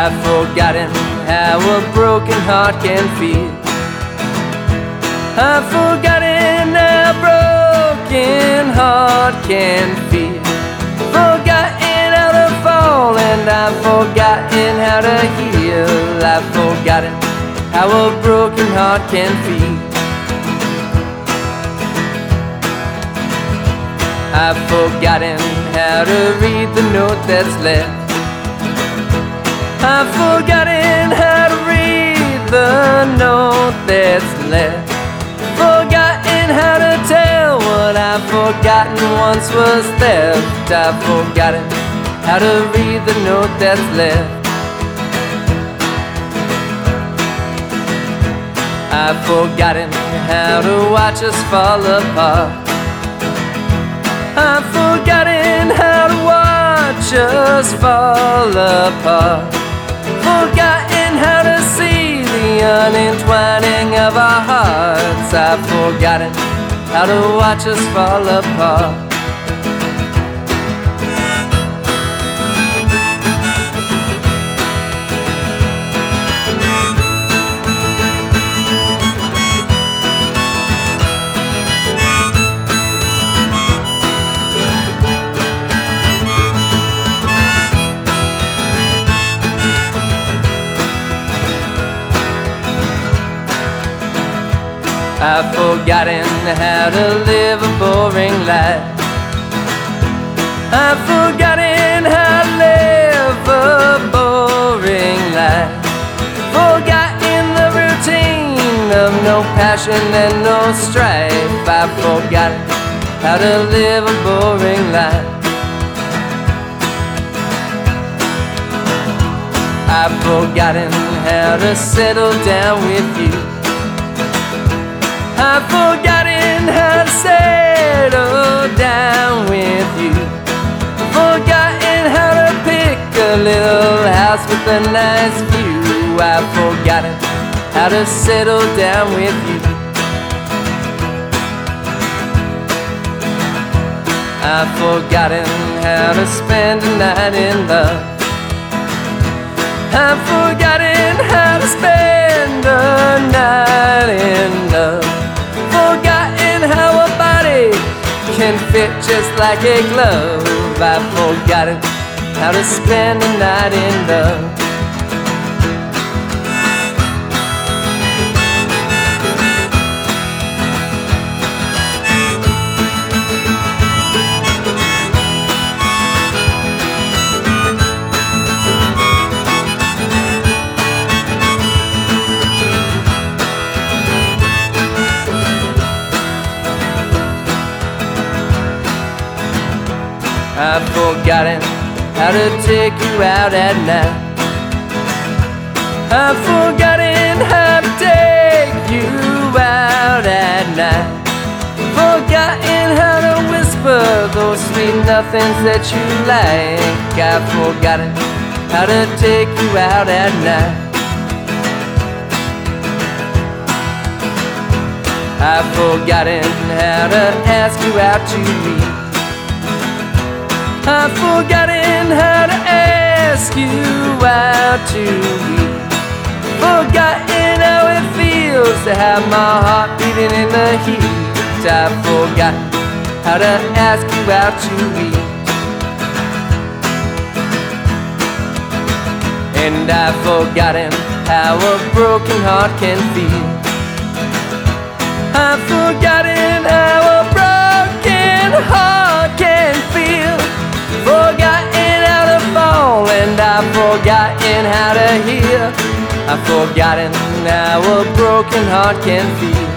I've forgotten how a broken heart can feel. I've forgotten how a broken heart can feel. Forgotten how to fall, and I've forgotten how to heal. I've forgotten how a broken heart can feel. I've forgotten how to read the note that's left. I've forgotten how to read the note that's left. Forgotten how to tell what I've forgotten once was theft. I've forgotten how to read the note that's left. I've forgotten how to watch us fall apart. I've forgotten how to watch us fall apart. Forgotten how to see the unentwining of our hearts. I've forgotten how to watch us fall apart. I've forgotten how to live a boring life. I've forgotten how to live a boring life. Forgotten the routine of no passion and no strife. I've forgotten how to live a boring life. I've forgotten how to settle down with you. I've forgotten how to settle down with you. Forgotten how to pick a little house with a nice view. I've forgotten how to settle down with you. I've forgotten how to spend a night in love. I've forgotten how to spend a night in love. Forgotten how a body can fit just like a glove. I've forgotten how to spend a night in love. I've forgotten how to take you out at night. I've forgotten how to take you out at night. Forgotten how to whisper those sweet nothings that you like. I've forgotten how to take you out at night. I've forgotten how to ask you out to meet. I've forgotten how to ask you out to eat. Forgotten how it feels to have my heart beating in the heat. I've forgotten how to ask you out to eat. And I've forgotten how a broken heart can feel. I've forgotten how a broken heart can feel. Forgotten how to fall, and I've forgotten how to heal. I've forgotten how a broken heart can feel.